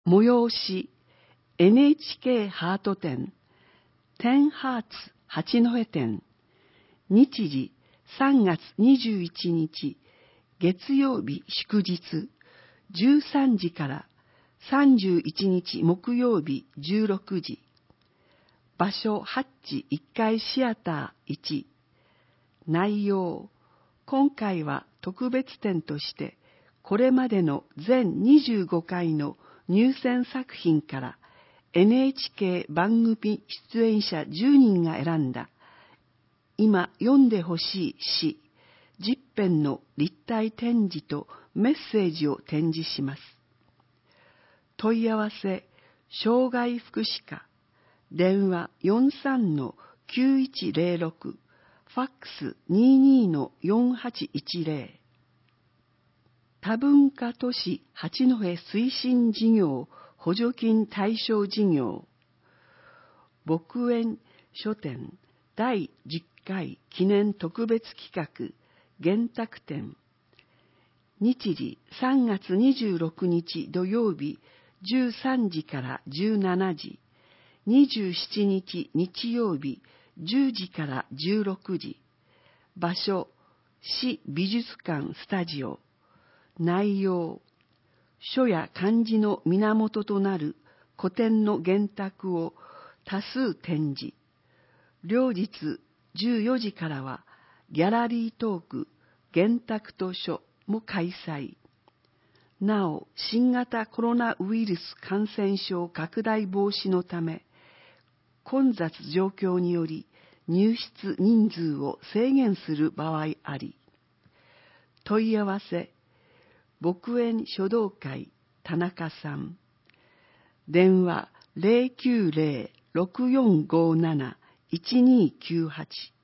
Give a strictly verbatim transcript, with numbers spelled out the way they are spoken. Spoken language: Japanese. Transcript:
催し エヌエイチケー ハート展、テンハーツ八戸店、日時さんがつにじゅういちにち月曜日祝日じゅうさんじからさんじゅういちにち木曜日じゅうろくじ。場所ハッチいっかいシアターいち。内容、今回は特別展としてこれまでの全にじゅうごかいの入選作品から エヌエイチケー 番組出演者じゅうにんが選んだ今読んでほしい詩じゅっぺんの立体展示とメッセージを展示します。問い合わせ、障害福祉課、電話 よんさんのきゅういちゼロろく、ファックス にじゅうにのよんはちいちゼロ。多文化都市八戸推進事業補助金対象事業、牧園書店だいじゅっかい記念特別企画玄沢展、日時さんがつにじゅうろくにち土曜日じゅうさんじからじゅうしちじ、にじゅうしちにち日曜日じゅうじからじゅうろくじ。場所、市美術館スタジオ。内容、書や漢字の源となる古典の玄沢を多数展示。両日じゅうよじからはギャラリートーク玄沢と書も開催。なお、新型コロナウイルス感染症拡大防止のため、混雑状況により入室人数を制限する場合あり。問い合わせ、牧園書道会田中さん。電話 ゼロきゅうゼロ ろくよんごなな いちにきゅうはち。